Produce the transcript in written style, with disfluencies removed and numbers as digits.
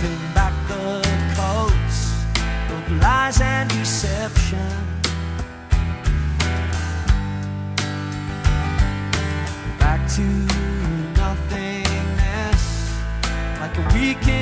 stripping back the coats of lies and deception. Back to nothingness, like a weekend